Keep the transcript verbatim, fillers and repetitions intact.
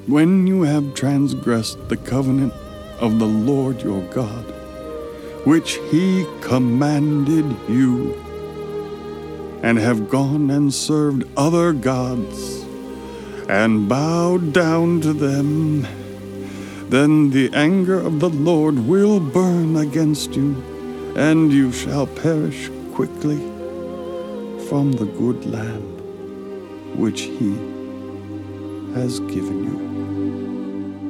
When you have transgressed the covenant of the Lord your God, which he commanded you, and have gone and served other gods, and bowed down to them, then the anger of the Lord will burn against you, and you shall perish quickly from the good land which he has given you.